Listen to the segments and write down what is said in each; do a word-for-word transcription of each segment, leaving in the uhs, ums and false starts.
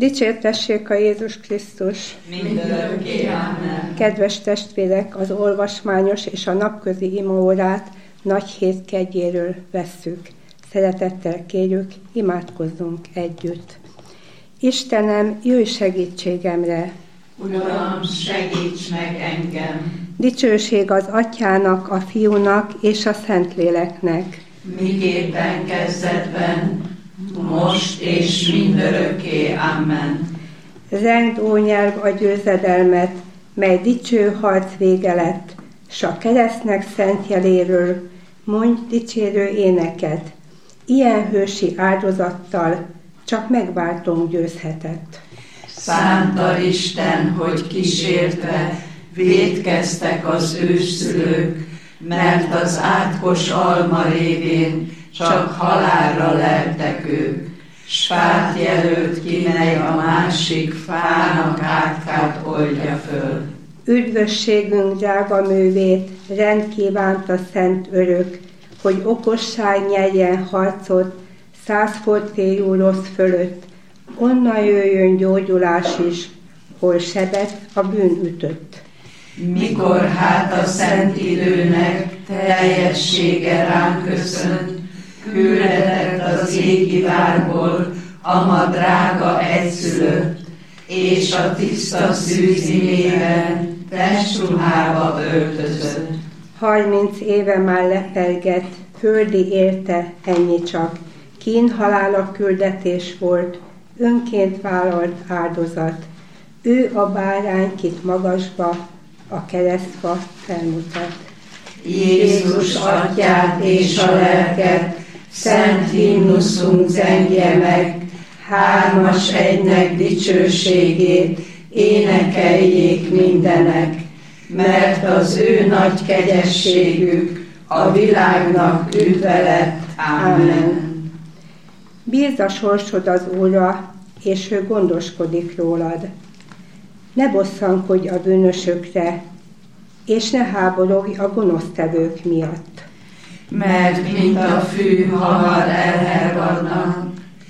Dicsértessék a Jézus Krisztus! Mindörökké, amen. Kedves testvérek, az olvasmányos és a napközi imaórát nagy hét kegyéről vesszük. Szeretettel kérjük, imádkozzunk együtt. Istenem, jöjj segítségemre! Uram, segíts meg engem! Dicsőség az Atyának, a Fiúnak és a Szentléleknek. Miképpen kezdetben, most és mindörökké, amen. Zengd, ó nyelv, a győzedelmet, mely dicső harc vége lett, s a keresztnek szent jeléről mondj dicsérő éneket. Ilyen hősi áldozattal csak megváltónk győzhetett. Szánta Isten, hogy kísértve vétkeztek az ősszülők, mert az átkos alma révén csak halálra leltek ők, s fát jelölt ki, mely a másik fának átkát oldja föl. Üdvösségünk drága művét rend kívánta szent örök, hogy okosság nyerjen harcot száz fortélyú rossz fölött, onnan jöjjön gyógyulás is, hol sebet a bűn ütött. Mikor hát a szent időnek teljessége ránk köszönt, küldetett az égi várból a ma drága egyszülött, és a tiszta szűzimében testruhába öltözött. Harminc éve már lepergett, földi érte ennyi csak, kín halála küldetés volt, önként vállalt áldozat. Ő a bárány, kit magasba a keresztfa felmutat. Jézus atyát és a lelket, szent himnuszunk zengje meg, hármas egynek dicsőségét énekeljék mindenek, mert az ő nagy kegyességük a világnak üdve lett. Amen. Bízd a sorsod az Úrra, és ő gondoskodik rólad. Ne bosszankodj a bűnösökre, és ne háborogj a gonosztevők miatt. Mert mint a fű hamar elhervadnak,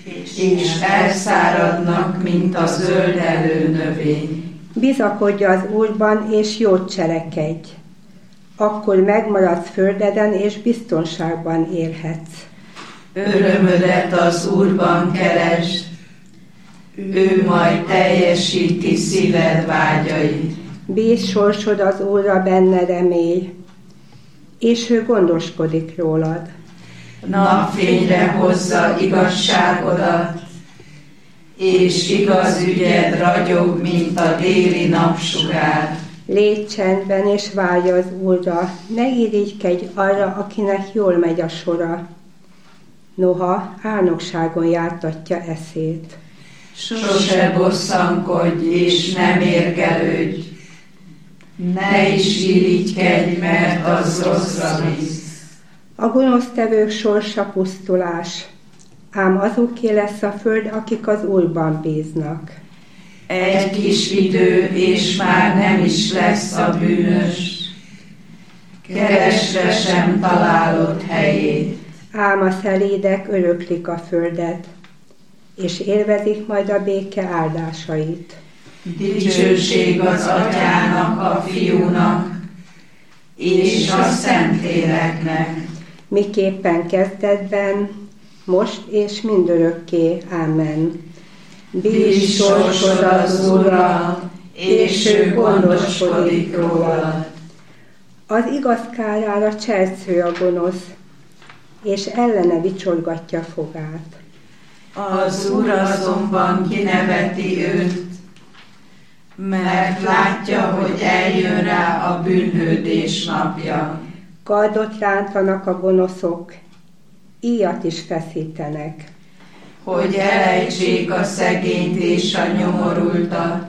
és elszáradnak, mint a zöldelő növény. Bizakodj az Úrban, és jót cselekedj. Akkor megmaradsz földeden, és biztonságban élhetsz. Örömödet az Úrban keresd, ő majd teljesíti szíved vágyait. Bízd sorsod az Úrra, benne remélj, és ő gondoskodik rólad. Napfényre hozza igazságodat, és igaz ügyed ragyog, mint a déli napsugár. Légy csendben, és várj az Úrra, ne irigykedj arra, akinek jól megy a sora. Noha álnokságon jártatja eszét. Sose bosszankodj, és nem mérgelődj, ne is irigykedj, mert az rosszra visz. A gonosztevők sorsa pusztulás, ám azoké lesz a föld, akik az Úrban bíznak. Egy kis idő, és már nem is lesz a bűnös, keresve sem találod helyét. Ám a szelédek öröklik a földet, és élvezik majd a béke áldásait. Dicsőség az Atyának, a Fiúnak, és a Szentléleknek. Miképpen kezdetben, most és mindörökké. Amen. Bízd sorsod az Úrra, és ő gondoskodik rólad. Az igaz kárára cselsző a gonosz, és ellene vicsorgatja fogát. Az Úr azonban kineveti őt, mert látja, hogy eljön rá a bűnhődés napja. Kardot rántanak a gonoszok, íjat is feszítenek. Hogy elejtsék a szegényt és a nyomorultat,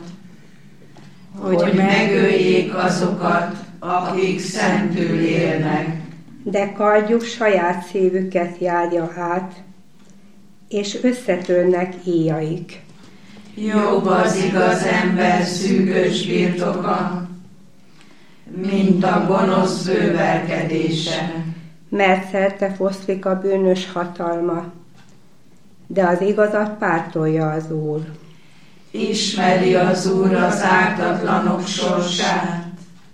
hogy megöljék azokat, akik szentül élnek. De kardjuk saját szívüket járja át, és összetörnek íjaik. Jobb az igaz ember szűkös birtoka, mint a gonosz bővelkedése. Mert szerte foszlik a bűnös hatalma, de az igazat pártolja az Úr. Ismeri az Úr az ártatlanok sorsát,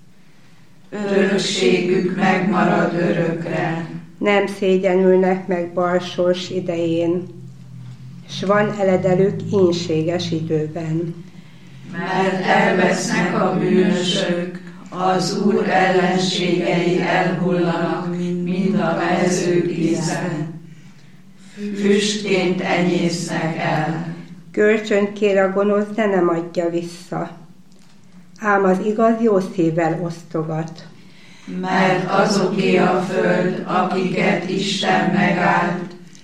örökségük megmarad örökre. Nem szégyenülnek meg balsors idején, s van eledelük ínséges időben. Mert elvesznek a bűnösök, az Úr ellenségei elhullanak, mint a mezők íze. Füstként enyésznek el. Kölcsönt kér a gonosz, de nem adja vissza. Ám az igaz jó szívvel osztogat. Mert azoké a föld, akiket Isten megáld,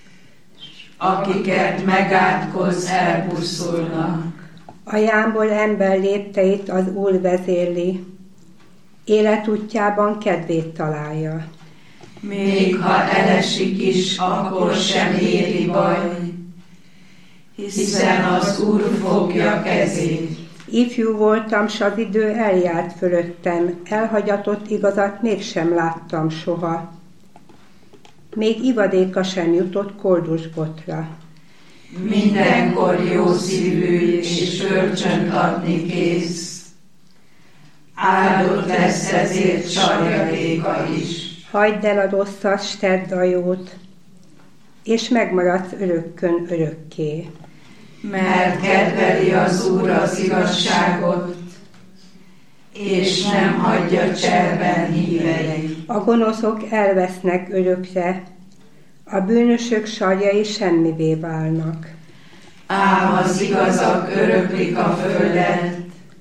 akiket megátkoz, elpusztulnak. A jámbor ember lépteit az Úr vezérli, életútjában kedvét találja. Még ha elesik is, akkor sem éri baj, hiszen az Úr fogja kezét. Ifjú voltam, s az idő eljárt fölöttem, elhagyatott igazat mégsem láttam soha. Még ivadéka sem jutott koldusbotra. Mindenkor jó szívű és kölcsönt adni kész. Áldott lesz ezért sarjadéka is. Hagyd el a rosszat, s tedd a jót, és megmaradsz örökkön örökké. Mert kedveli az Úr az igazságot, és nem hagyja cserben híveit. A gonoszok elvesznek örökre, a bűnösök sarjai semmivé válnak. Ám az igazak öröklik a földet,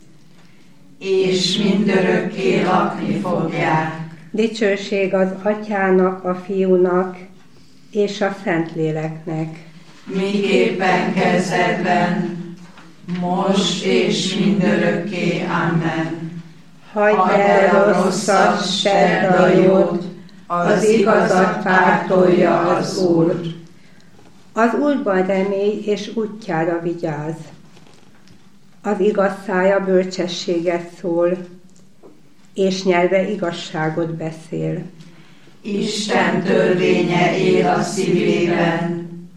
és mindörökké lakni fogják. Dicsőség az Atyának, a Fiúnak és a Szentléleknek. Miképpen kezdetben, most és mindörökké. Amen. Hagyd el a rosszat, s tedd a jót, az igazat pártolja az Úr. Az Úrban remélj, és útjára vigyázz. Az igaz szája bölcsességet szól, és nyelve igazságot beszél. Isten törvénye él a szívében,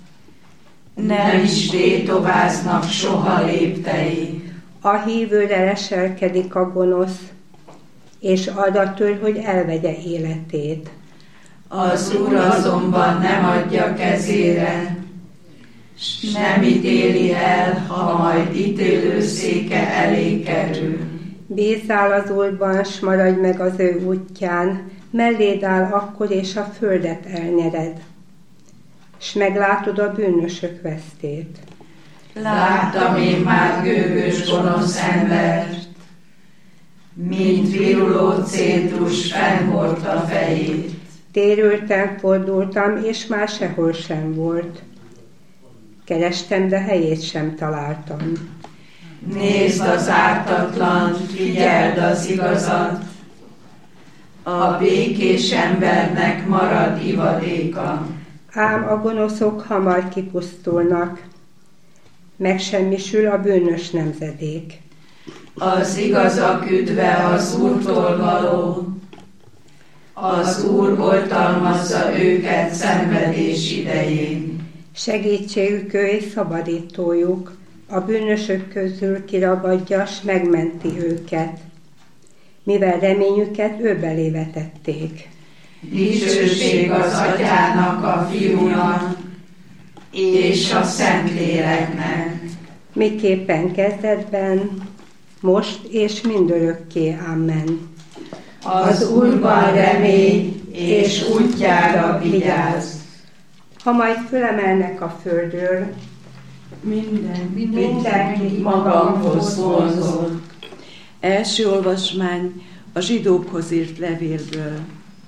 nem is tétováznak soha léptei. A hívőre leselkedik a gonosz, és arra tör, hogy elvegye életét. Az Úr azonban nem adja kezére, s nem ítéli el, ha majd ítélőszéke elé kerül. Bízzál az Úrban, s maradj meg az ő útján, melléd áll akkor, és a földet elnyered, s meglátod a bűnösök vesztét. Láttam én már gőgös gonosz embert, mint viruló cédrus fennhordta fejét. Térültem, fordultam, és már sehol sem volt. Kerestem, de helyét sem találtam. Nézd az ártatlant, figyeld az igazat, a békés embernek marad ivadéka. Ám a gonoszok hamar kipusztulnak, megsemmisül a bűnös nemzedék. Az igazak üdve az Úrtól való, az Úr oltalmazza őket szenvedés idején. Segítségük ő és szabadítójuk, a bűnösök közül kiragadja, s megmenti őket, mivel reményüket ő belé vetették. Dicsőség az Atyának, a Fiúnak és a Szentléleknek. Miképpen kezdetben, most és mindörökké. Amen. Az Úrban remélj, és útjára vigyázz. Ha majd fölemelnek a földről, Minden, mindenkit magamhoz vonzol. Első olvasmány a zsidókhoz írt levélből.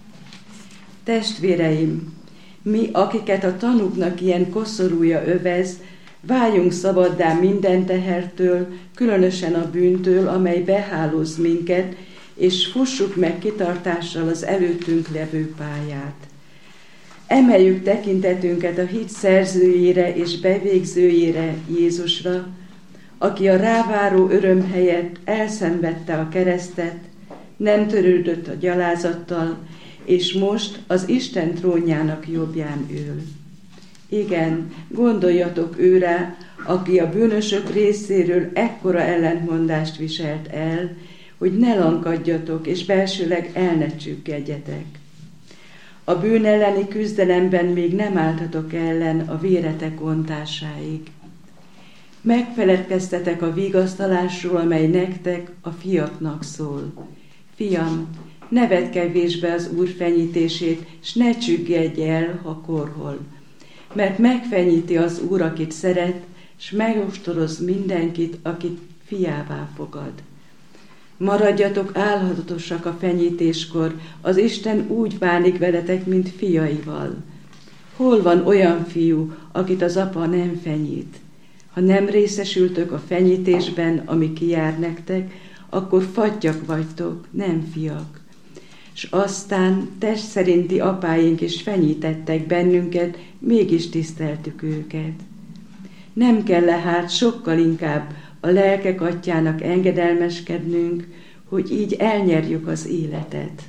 Testvéreim, mi, akiket a tanúknak ilyen koszorúja övez, váljunk szabaddá minden tehertől, különösen a bűntől, amely behálóz minket, és fussuk meg kitartással az előttünk levő pályát. Emeljük tekintetünket a hit szerzőjére és bevégzőjére, Jézusra, aki a ráváró öröm helyett elszenvedte a keresztet, nem törődött a gyalázattal, és most az Isten trónjának jobbján ül. Igen, gondoljatok őre, aki a bűnösök részéről ekkora ellentmondást viselt el, hogy ne lankadjatok, és belsőleg el ne csüggedjetek. A bűn elleni küzdelemben még nem álltatok ellen a véretek ontásáig. Megfeledkeztetek a vigasztalásról, amely nektek a fiaknak szól. Fiam, ne vedd kevésbe az Úr fenyítését, s ne csüggedj el, ha korhol. Mert megfenyíti az Úr, akit szeret, s megostoroz mindenkit, akit fiává fogad. Maradjatok álhatosak a fenyítéskor, az Isten úgy bánik veletek, mint fiaival. Hol van olyan fiú, akit az apa nem fenyít? Ha nem részesültök a fenyítésben, ami kijár nektek, akkor fattyak vagytok, nem fiak. S aztán test szerinti apáink is fenyítettek bennünket, mégis tiszteltük őket. Nem kell hát sokkal inkább a lelkek atyának engedelmeskednünk, hogy így elnyerjük az életet.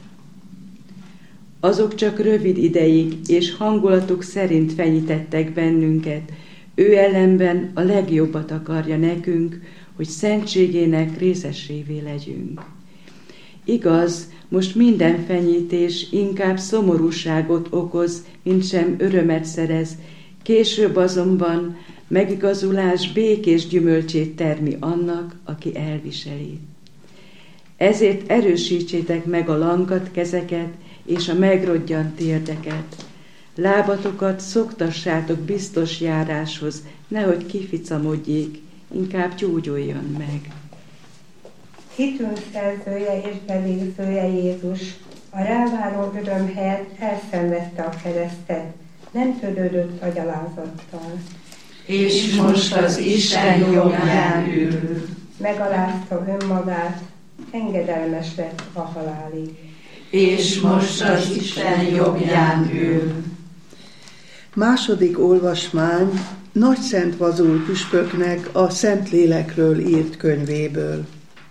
Azok csak rövid ideig és hangulatuk szerint fenyítettek bennünket, ő ellenben a legjobbat akarja nekünk, hogy szentségének részesévé legyünk. Igaz, most minden fenyítés inkább szomorúságot okoz, mint sem örömet szerez, később azonban megigazulás békés gyümölcsét termi annak, aki elviseli. Ezért erősítsétek meg a lankadt kezeket és a megrodgyant térdeket. Lábatokat szoktassátok biztos járáshoz, nehogy kificamodjék, inkább gyógyuljon meg. Hitünk szerzője és bevégzője Jézus, a ráváró öröm helyett elszenvedte a keresztet, nem törődött a gyalázattal. És most az Isten jobbján ül. Megalázta önmagát, engedelmes lett a halálig. És most az Isten jobbján ül. Második olvasmány Nagyszent Vazul püspöknek a Szentlélekről írt könyvéből.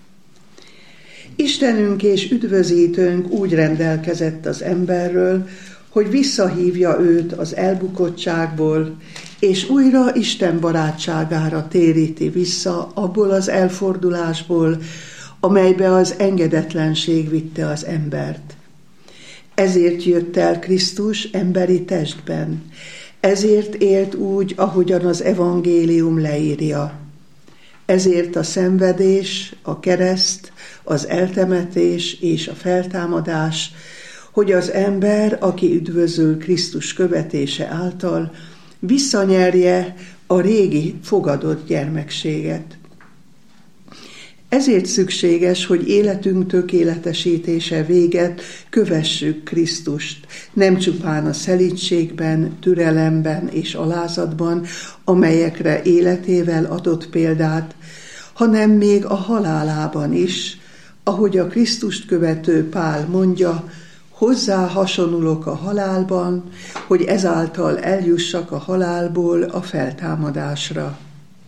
Istenünk és üdvözítőnk úgy rendelkezett az emberről, hogy visszahívja őt az elbukottságból, és újra Isten barátságára téríti vissza abból az elfordulásból, amelybe az engedetlenség vitte az embert. Ezért jött el Krisztus emberi testben, ezért élt úgy, ahogyan az evangélium leírja. Ezért a szenvedés, a kereszt, az eltemetés és a feltámadás, hogy az ember, aki üdvözül Krisztus követése által, visszanyerje a régi fogadott gyermekséget. Ezért szükséges, hogy életünk tökéletesítése véget kövessük Krisztust, nem csupán a szelídségben, türelemben és alázatban, amelyekre életével adott példát, hanem még a halálában is, ahogy a Krisztust követő Pál mondja, hozzá hasonulok a halálban, hogy ezáltal eljussak a halálból a feltámadásra.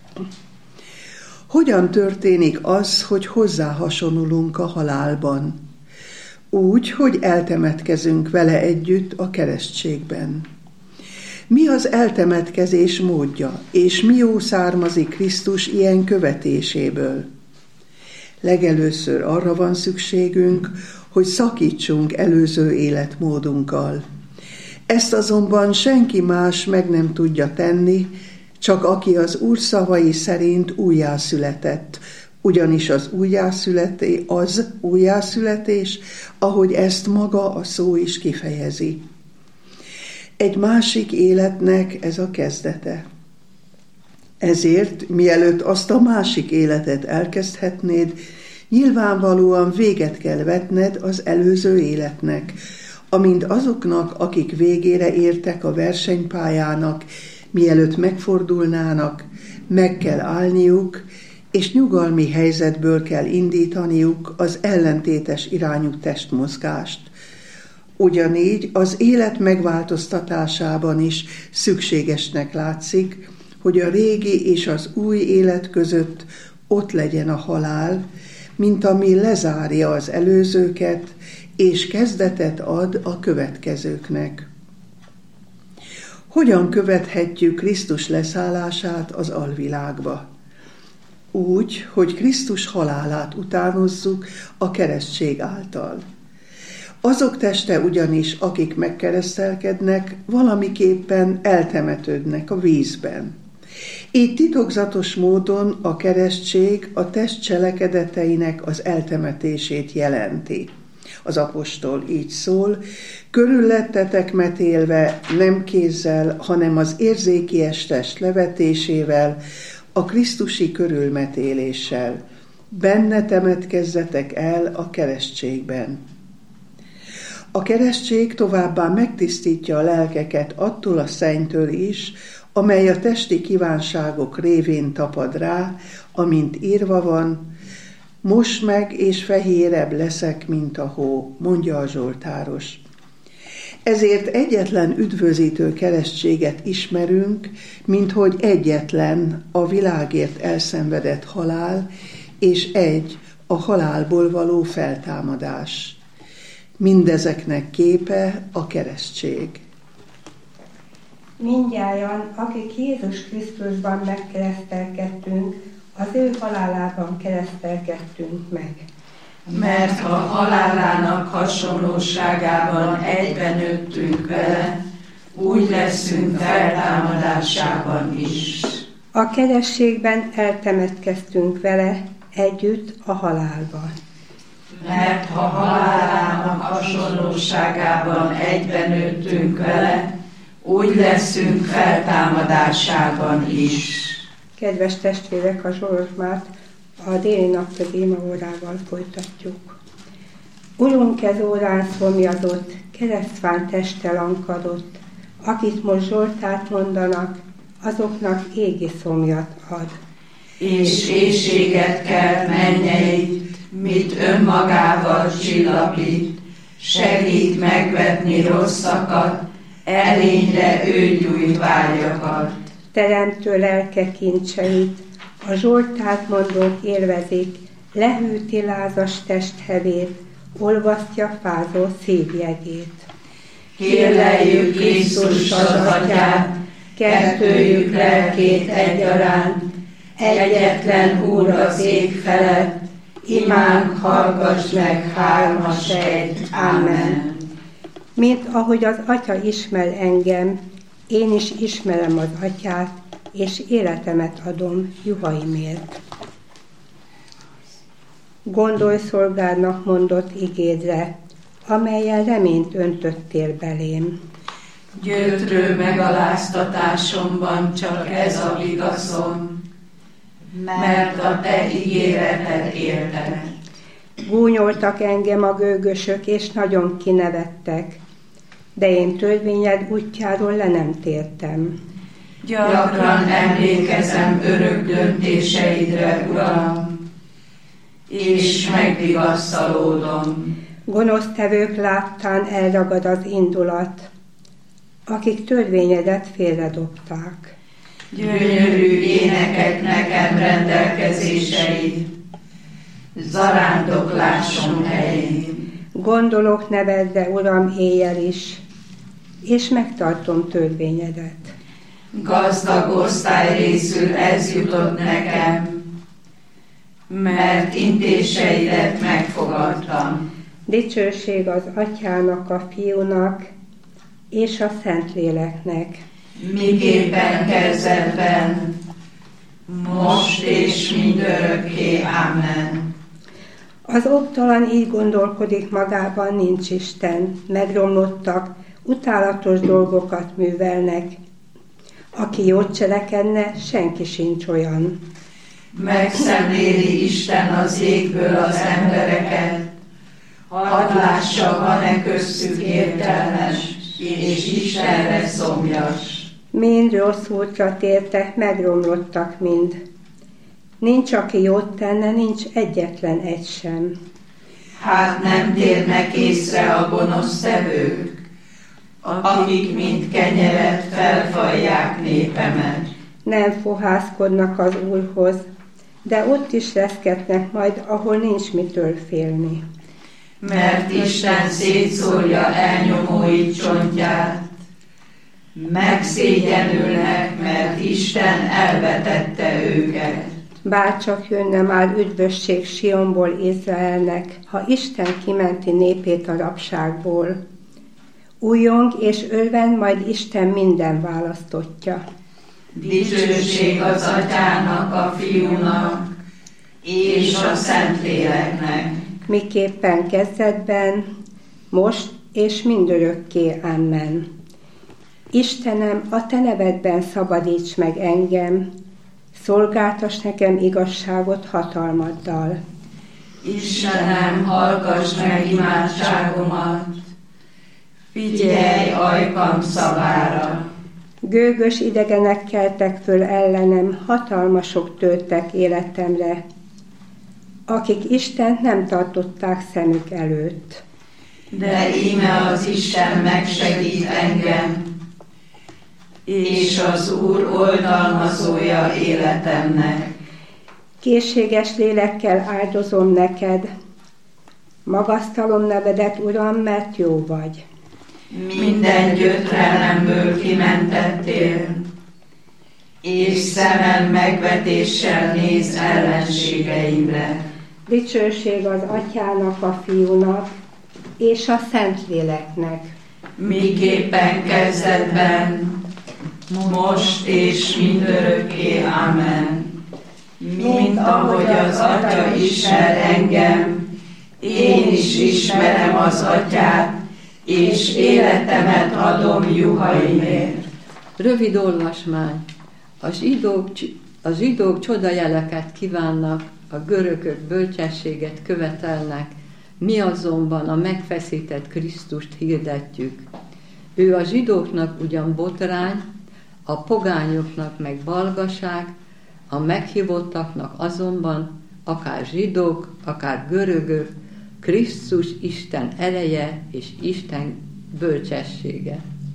Hogyan történik az, hogy hozzá hasonulunk a halálban? Úgy, hogy eltemetkezünk vele együtt a keresztségben. Mi az eltemetkezés módja, és mi jó származik Krisztus ilyen követéséből? Legelőször arra van szükségünk, hogy szakítsunk előző életmódunkkal. Ezt azonban senki más meg nem tudja tenni, csak aki az Úr szavai szerint újjászületett, ugyanis az újjászületé, az újjászületés, ahogy ezt maga a szó is kifejezi. Egy másik életnek ez a kezdete. Ezért, mielőtt azt a másik életet elkezdhetnéd, nyilvánvalóan véget kell vetned az előző életnek, amint azoknak, akik végére értek a versenypályának, mielőtt megfordulnának, meg kell állniuk, és nyugalmi helyzetből kell indítaniuk az ellentétes irányú testmozgást. Ugyanígy az élet megváltoztatásában is szükségesnek látszik, hogy a régi és az új élet között ott legyen a halál, mint ami lezárja az előzőket, és kezdetet ad a következőknek. Hogyan követhetjük Krisztus leszállását az alvilágba? Úgy, hogy Krisztus halálát utánozzuk a keresztség által. Azok teste ugyanis, akik megkeresztelkednek, valamiképpen eltemetődnek a vízben. Így titokzatos módon a keresztség a test cselekedeteinek az eltemetését jelenti. Az apostol így szól: körüllettetek metélve nem kézzel, hanem az érzékies test levetésével, a krisztusi körülmetéléssel. Benne temetkezzetek el a keresztségben. A keresztség továbbá megtisztítja a lelkeket attól a szennytől is, amely a testi kívánságok révén tapad rá, amint írva van: most meg és fehérebb leszek, mint a hó, mondja a zsoltáros. Ezért egyetlen üdvözítő keresztséget ismerünk, minthogy egyetlen a világért elszenvedett halál, és egy a halálból való feltámadás. Mindezeknek képe a keresztség. Mindnyájan, akik Jézus Krisztusban megkeresztelkedtünk, az ő halálában keresztelkedtünk meg. Mert ha halálának hasonlóságában egyben nőttünk vele, úgy leszünk feltámadásában is. A kerességben eltemetkeztünk vele együtt a halálban. Mert ha halálának hasonlóságában egyben nőttünk vele, úgy leszünk feltámadásában is. Kedves testvérek, a Zsolozsmát a déli napközi imaórával folytatjuk. Urunk ez órán szomjazott, keresztfán testtel ankadott, akit most Zsoltát mondanak, azoknak égi szomjat ad. És éhséget kelt mennyeit, mit önmagával csillapít, segít megvetni rosszakat, elényre ő gyújt vágyakat. Teremtő lelke kincseit, a Zsoltát mondók élvezik, lehűti lázas testhevét, olvasztja fázó szívjegét. Kérleljük Krisztus az Atyát, kettőjük lelkét egyaránt, egyetlen Úr az ég felett, imánk hallgass meg hármas egy. Amen. Mint ahogy az Atya ismer engem, én is ismerem az Atyát, és életemet adom juhaimért. Gondolj szolgádnak mondott igédre, amelyen reményt öntöttél belém. Gyötrő megaláztatásomban csak ez a vigaszom, mert a te ígéreted értenek. Gúnyoltak engem a gőgösök, és nagyon kinevettek, de én törvényed útjáról le nem tértem. Gyakran emlékezem örök döntéseidre, Uram, és megvigasztalódom. Gonosztevők láttán elragad az indulat, akik törvényedet félredobták. Gyönyörű énekek nekem rendelkezéseid, zarándoklásom helyén. Gondolok nevedre, Uram, éjjel is, és megtartom törvényedet. Gazdag osztály részül ez jutott nekem, mert intéseidet megfogadtam. Dicsőség az Atyának, a Fiúnak és a Szentléleknek. Miképpen kezdetben, most és mindörökké. Amen. Az oktalan így gondolkodik magában, nincs Isten, megromlottak, utálatos dolgokat művelnek. Aki jót cselekedne, senki sincs olyan. Megszemléli Isten az égből az embereket, hadd lássa, van-e köztük értelmes, és Istenre szomjas. Mind rossz útra tértek, megromlottak mind. Nincs, aki jót tenne, nincs egyetlen egy sem. Hát nem térnek észre a gonosztevők, akik mint kenyeret felfalják népemet. Nem fohászkodnak az Úrhoz, de ott is reszketnek majd, ahol nincs mitől félni. Mert Isten szétszórja elnyomói csontját, megszégyenülnek, mert Isten elvetette őket. Bárcsak jönne már üdvösség Sionból Izraelnek, ha Isten kimenti népét a rabságból. Újjong és örven majd Isten minden választottja. Dicsőség az Atyának, a Fiúnak és a Szentléleknek. Miképpen kezdetben, most és mindörökké. Amen. Istenem, a te nevedben szabadíts meg engem, szolgáltass nekem igazságot hatalmaddal. Istenem, hallgass meg imádságomat, figyelj ajkam szavára. Gőgös idegenek keltek föl ellenem, hatalmasok törtek életemre, akik Istent nem tartották szemük előtt. De íme az Isten megsegít engem, és az Úr oltalmazója életemnek. Készséges lélekkel áldozom neked, magasztalom nevedet, Uram, mert jó vagy. Minden gyötrelemből kimentettél, és szemem megvetéssel néz ellenségeimre. Dicsőség az Atyának, a Fiúnak és a Szentléleknek. Miképpen kezdetben, most és mindörökké. Amen. Mint ahogy az Atya ismer engem, én is ismerem az Atyát, és életemet adom juhaimért. Rövid olvasmány. A zsidók, a zsidók csodajeleket kívánnak, a görögök bölcsességet követelnek, mi azonban a megfeszített Krisztust hirdetjük. Ő a zsidóknak ugyan botrány, a pogányoknak meg balgaság, a meghívottaknak azonban, akár zsidók, akár görögök, Krisztus Isten ereje és Isten bölcsessége.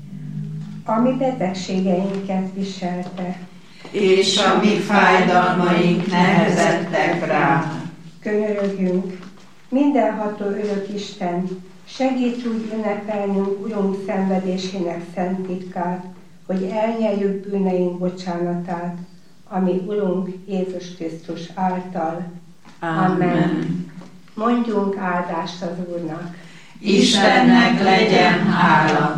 A mi betegségeinket viselte, és a mi fájdalmaink nehezettek rá. Könyörögjünk, mindenható örök Isten, segíts úgy ünnepelnünk Urunk szenvedésének szent titkát, hogy elnyerjük bűneink bocsánatát, ami Urunk Jézus Krisztus által. Amen. Amen. Mondjunk áldást az Úrnak. Istennek legyen hála.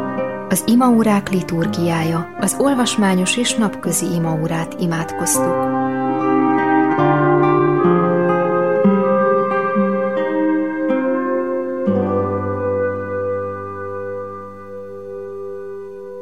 Az imaórák liturgiája, az olvasmányos és napközi imaórát imádkoztuk.